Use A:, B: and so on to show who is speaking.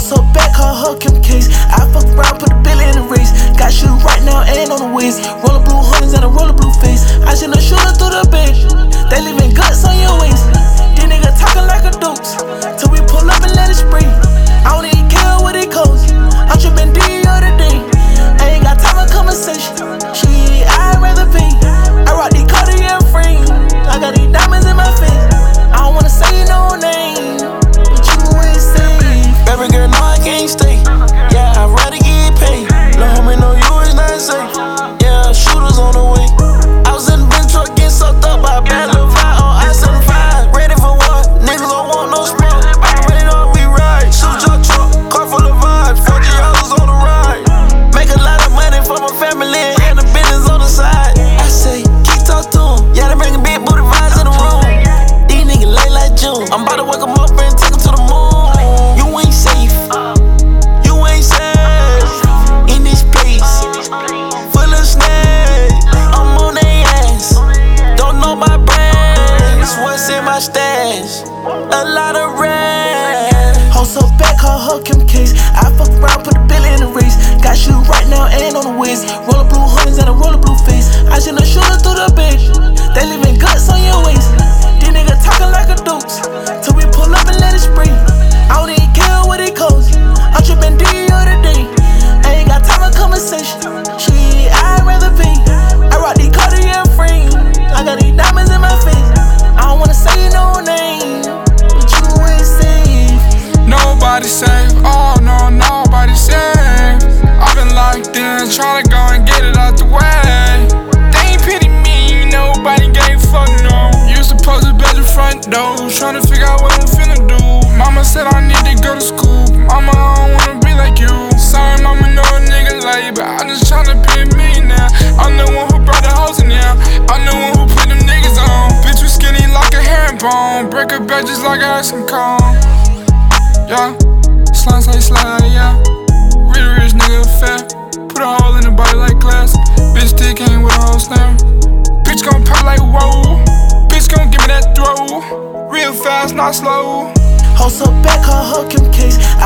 A: so bad, call her Kim Case. I fuck around, put a bill in the race. Got shit right now, and on the waist. Roller blue hundreds and a roller blue face. I seen a shooter through the bench. They leaving guts on your waist. These niggas talking like a dukes. Till we pull up and let it spray. I don't even care what it costs. I'm tripping D other day. I ain't got time for conversation. I'd rather pay. I rock these Cartier frames. I got these diamonds in my face. I don't wanna say no name, but you ain't safe.
B: Baby girl, no, I can't stay. Yeah, I'd rather get paid. Lil' homie, know you is not safe. Yeah, shooters on the way. I was in the bench truck getting sucked up by a bad little vibe on I-75. Ready for what? Niggas don't want no smoke. I'm ready to be right. Shoot your truck, car full of vibes. 40 hours on the ride. Make a lot of money for my family and the business on the side. I say, keep talk to 'em. Yeah, they bringin' big booty vibes in the room. These niggas late like June. I'm about to wake 'em up and take 'em to the moon. You ain't safe. You ain't safe. In this place, full of snakes. I'm on they ass. Don't know my brands. What's in my stash? A lot of rest.
A: Ho so bad, call her Kim Case. I fuck around, put a bill in the race. Got shit right now, and on the waist. Roller blue hundreds and a roller blue face. I seen a shooter through the bench. They leaving guts on your waist. These niggas talking like a dukes. Till we pull up and let it spray. I don't even care what it costs. I'm tripping D other day. I ain't got time for conversation. I'd rather pay. I rock these Cartier frames. I got these diamonds in my face. I don't wanna say no name, but you ain't safe.
C: Nobody safe, oh no, nobody safe. I've been locked in, tryna go and get it out the way. They ain't pity me, nobody gave a fuck, no. Used to post up at the front door, tryna figure out what I'm finna do. Mama said I need to go to school, mama, I don't wanna be like you. Sorry, mama, know a nigga like you, but I'm just tryna be a millionaire. I'm the one who brought the hoes in there, I'm the one who put them niggas on. Bitch, we skinny like a herringbone, break her back just like I had some corn. Yeah, slime like slide, yeah. Really rich nigga fat. Put a hole in the body like glass. Bitch still came with a whole slam. Bitch gon' pop like whoa. Bitch gon' give me that throw. Real fast, not slow.
A: Ho so bad, call her Kim Case.